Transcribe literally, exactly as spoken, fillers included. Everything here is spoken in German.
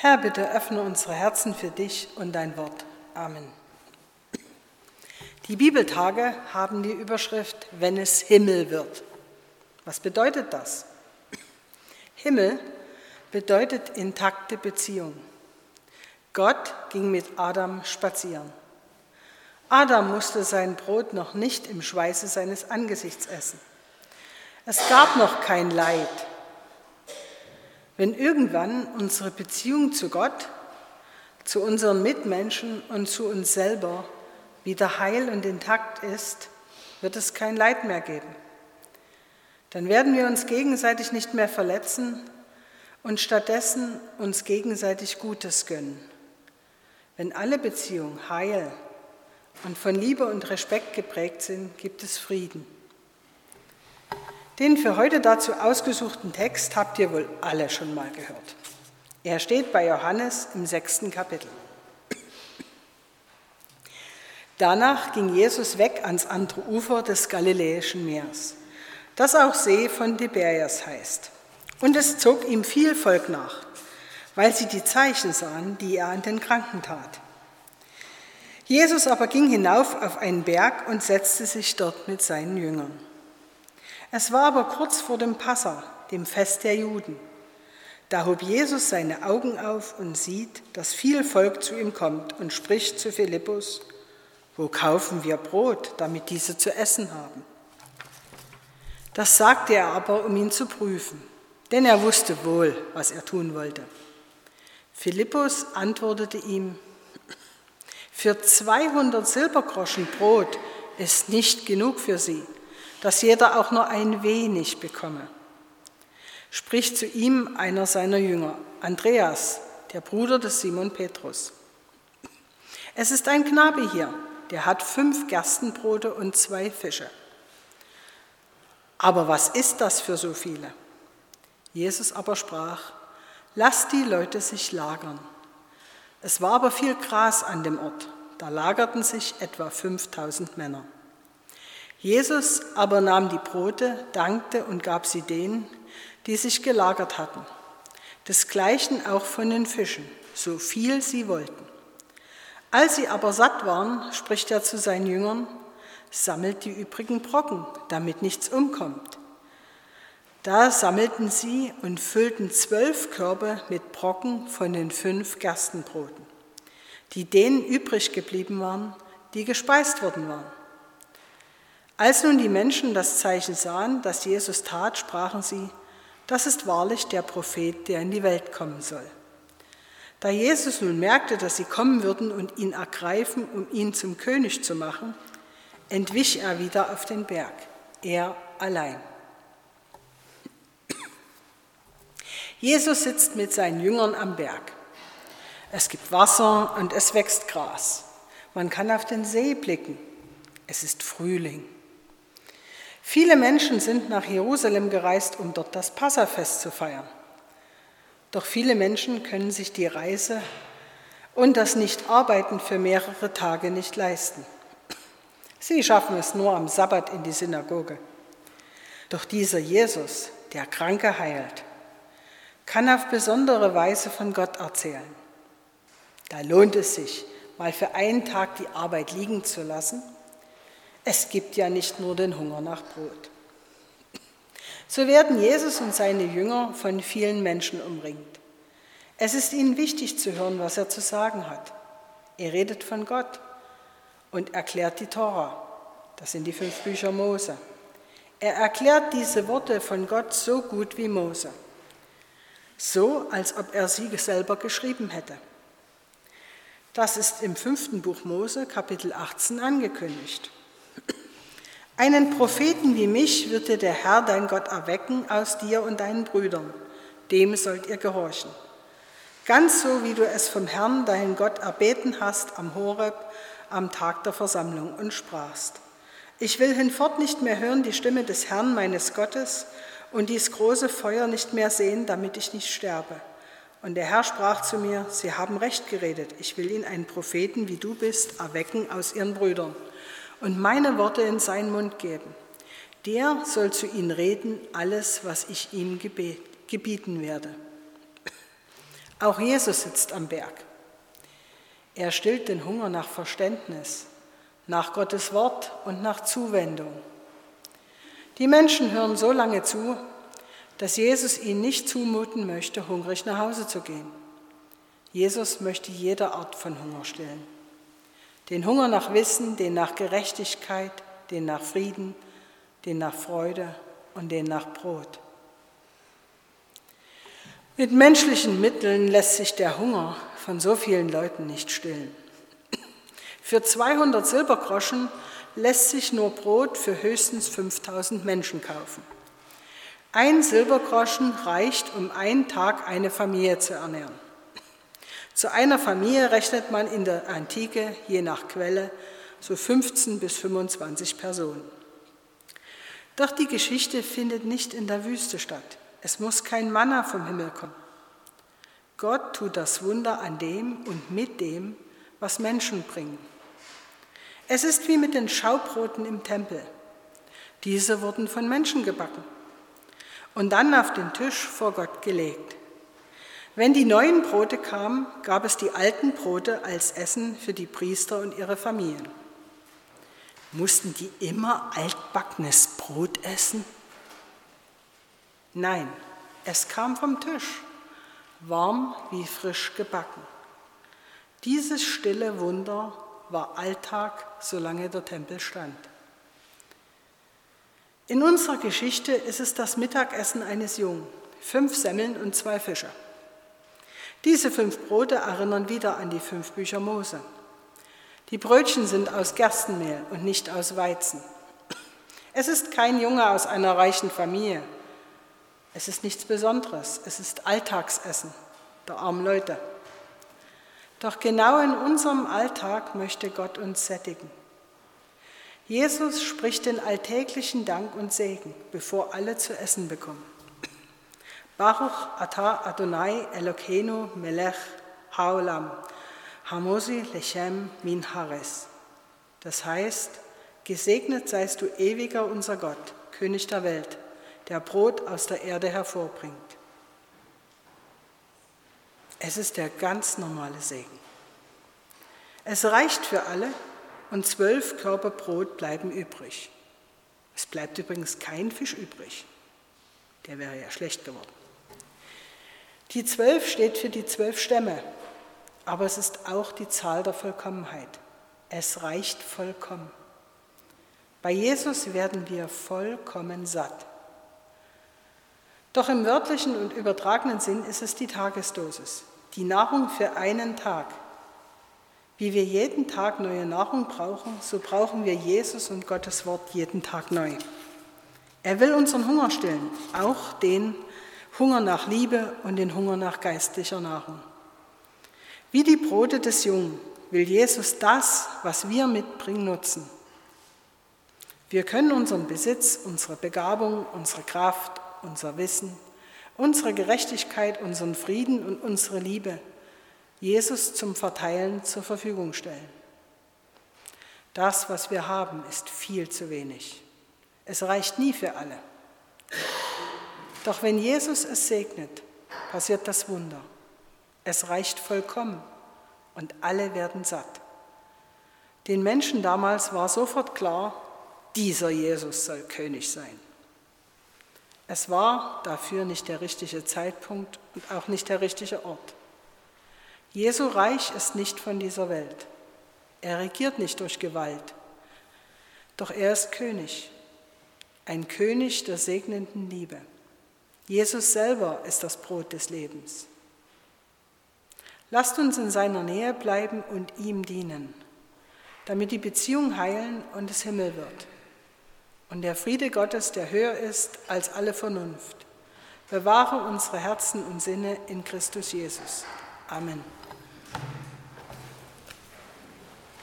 Herr, bitte öffne unsere Herzen für dich und dein Wort. Amen. Die Bibeltage haben die Überschrift „Wenn es Himmel wird“. Was bedeutet das? Himmel bedeutet intakte Beziehung. Gott ging mit Adam spazieren. Adam musste sein Brot noch nicht im Schweiße seines Angesichts essen. Es gab noch kein Leid. Wenn irgendwann unsere Beziehung zu Gott, zu unseren Mitmenschen und zu uns selber wieder heil und intakt ist, wird es kein Leid mehr geben. Dann werden wir uns gegenseitig nicht mehr verletzen und stattdessen uns gegenseitig Gutes gönnen. Wenn alle Beziehungen heil und von Liebe und Respekt geprägt sind, gibt es Frieden. Den für heute dazu ausgesuchten Text habt ihr wohl alle schon mal gehört. Er steht bei Johannes im sechsten Kapitel. Danach ging Jesus weg ans andere Ufer des Galiläischen Meeres, das auch See von Tiberias heißt. Und es zog ihm viel Volk nach, weil sie die Zeichen sahen, die er an den Kranken tat. Jesus aber ging hinauf auf einen Berg und setzte sich dort mit seinen Jüngern. Es war aber kurz vor dem Passa, dem Fest der Juden. Da hob Jesus seine Augen auf und sieht, dass viel Volk zu ihm kommt und spricht zu Philippus: Wo kaufen wir Brot, damit diese zu essen haben? Das sagte er aber, um ihn zu prüfen, denn er wusste wohl, was er tun wollte. Philippus antwortete ihm: Für zweihundert Silbergroschen Brot ist nicht genug für sie, dass jeder auch nur ein wenig bekomme. Spricht zu ihm einer seiner Jünger, Andreas, der Bruder des Simon Petrus. Es ist ein Knabe hier, der hat fünf Gerstenbrote und zwei Fische. Aber was ist das für so viele? Jesus aber sprach: Lasst die Leute sich lagern. Es war aber viel Gras an dem Ort, da lagerten sich etwa fünftausend Männer. Jesus aber nahm die Brote, dankte und gab sie denen, die sich gelagert hatten. Desgleichen auch von den Fischen, so viel sie wollten. Als sie aber satt waren, spricht er zu seinen Jüngern: Sammelt die übrigen Brocken, damit nichts umkommt. Da sammelten sie und füllten zwölf Körbe mit Brocken von den fünf Gerstenbroten, die denen übrig geblieben waren, die gespeist worden waren. Als nun die Menschen das Zeichen sahen, das Jesus tat, sprachen sie: Das ist wahrlich der Prophet, der in die Welt kommen soll. Da Jesus nun merkte, dass sie kommen würden und ihn ergreifen, um ihn zum König zu machen, entwich er wieder auf den Berg, er allein. Jesus sitzt mit seinen Jüngern am Berg. Es gibt Wasser und es wächst Gras. Man kann auf den See blicken. Es ist Frühling. Viele Menschen sind nach Jerusalem gereist, um dort das Passafest zu feiern. Doch viele Menschen können sich die Reise und das Nichtarbeiten für mehrere Tage nicht leisten. Sie schaffen es nur am Sabbat in die Synagoge. Doch dieser Jesus, der Kranke heilt, kann auf besondere Weise von Gott erzählen. Da lohnt es sich, mal für einen Tag die Arbeit liegen zu lassen. Es gibt ja nicht nur den Hunger nach Brot. So werden Jesus und seine Jünger von vielen Menschen umringt. Es ist ihnen wichtig zu hören, was er zu sagen hat. Er redet von Gott und erklärt die Tora. Das sind die fünf Bücher Mose. Er erklärt diese Worte von Gott so gut wie Mose. So, als ob er sie selber geschrieben hätte. Das ist im fünften Buch Mose, Kapitel achtzehn, angekündigt. Einen Propheten wie mich wird dir der Herr, dein Gott, erwecken aus dir und deinen Brüdern. Dem sollt ihr gehorchen. Ganz so, wie du es vom Herrn, deinen Gott, erbeten hast am Horeb, am Tag der Versammlung und sprachst: Ich will hinfort nicht mehr hören die Stimme des Herrn, meines Gottes, und dies große Feuer nicht mehr sehen, damit ich nicht sterbe. Und der Herr sprach zu mir: Sie haben recht geredet. Ich will ihnen einen Propheten, wie du bist, erwecken aus ihren Brüdern und meine Worte in seinen Mund geben. Der soll zu ihnen reden, alles, was ich ihm gebieten werde. Auch Jesus sitzt am Berg. Er stillt den Hunger nach Verständnis, nach Gottes Wort und nach Zuwendung. Die Menschen hören so lange zu, dass Jesus ihnen nicht zumuten möchte, hungrig nach Hause zu gehen. Jesus möchte jede Art von Hunger stillen. Den Hunger nach Wissen, den nach Gerechtigkeit, den nach Frieden, den nach Freude und den nach Brot. Mit menschlichen Mitteln lässt sich der Hunger von so vielen Leuten nicht stillen. Für zweihundert Silbergroschen lässt sich nur Brot für höchstens fünftausend Menschen kaufen. Ein Silbergroschen reicht, um einen Tag eine Familie zu ernähren. Zu einer Familie rechnet man in der Antike, je nach Quelle, so fünfzehn bis fünfundzwanzig Personen. Doch die Geschichte findet nicht in der Wüste statt. Es muss kein Manna vom Himmel kommen. Gott tut das Wunder an dem und mit dem, was Menschen bringen. Es ist wie mit den Schaubroten im Tempel. Diese wurden von Menschen gebacken und dann auf den Tisch vor Gott gelegt. Wenn die neuen Brote kamen, gab es die alten Brote als Essen für die Priester und ihre Familien. Mussten die immer altbackenes Brot essen? Nein, es kam vom Tisch, warm wie frisch gebacken. Dieses stille Wunder war Alltag, solange der Tempel stand. In unserer Geschichte ist es das Mittagessen eines Jungen, fünf Semmeln und zwei Fische. Diese fünf Brote erinnern wieder an die fünf Bücher Mose. Die Brötchen sind aus Gerstenmehl und nicht aus Weizen. Es ist kein Junge aus einer reichen Familie. Es ist nichts Besonderes. Es ist Alltagsessen der armen Leute. Doch genau in unserem Alltag möchte Gott uns sättigen. Jesus spricht den alltäglichen Dank und Segen, bevor alle zu essen bekommen. Baruch atah Adonai Elokeinu melech haolam, hamosi lechem min hares. Das heißt, gesegnet seist du ewiger unser Gott, König der Welt, der Brot aus der Erde hervorbringt. Es ist der ganz normale Segen. Es reicht für alle und zwölf Körbe Brot bleiben übrig. Es bleibt übrigens kein Fisch übrig. Der wäre ja schlecht geworden. Die zwölf steht für die zwölf Stämme, aber es ist auch die Zahl der Vollkommenheit. Es reicht vollkommen. Bei Jesus werden wir vollkommen satt. Doch im wörtlichen und übertragenen Sinn ist es die Tagesdosis, die Nahrung für einen Tag. Wie wir jeden Tag neue Nahrung brauchen, so brauchen wir Jesus und Gottes Wort jeden Tag neu. Er will unseren Hunger stillen, auch den Hunger nach Liebe und den Hunger nach geistlicher Nahrung. Wie die Brote des Jungen will Jesus das, was wir mitbringen, nutzen. Wir können unseren Besitz, unsere Begabung, unsere Kraft, unser Wissen, unsere Gerechtigkeit, unseren Frieden und unsere Liebe Jesus zum Verteilen zur Verfügung stellen. Das, was wir haben, ist viel zu wenig. Es reicht nie für alle. Doch wenn Jesus es segnet, passiert das Wunder. Es reicht vollkommen und alle werden satt. Den Menschen damals war sofort klar, dieser Jesus soll König sein. Es war dafür nicht der richtige Zeitpunkt und auch nicht der richtige Ort. Jesu Reich ist nicht von dieser Welt. Er regiert nicht durch Gewalt. Doch er ist König, ein König der segnenden Liebe. Jesus selber ist das Brot des Lebens. Lasst uns in seiner Nähe bleiben und ihm dienen, damit die Beziehung heilen und es Himmel wird. Und der Friede Gottes, der höher ist als alle Vernunft, bewahre unsere Herzen und Sinne in Christus Jesus. Amen.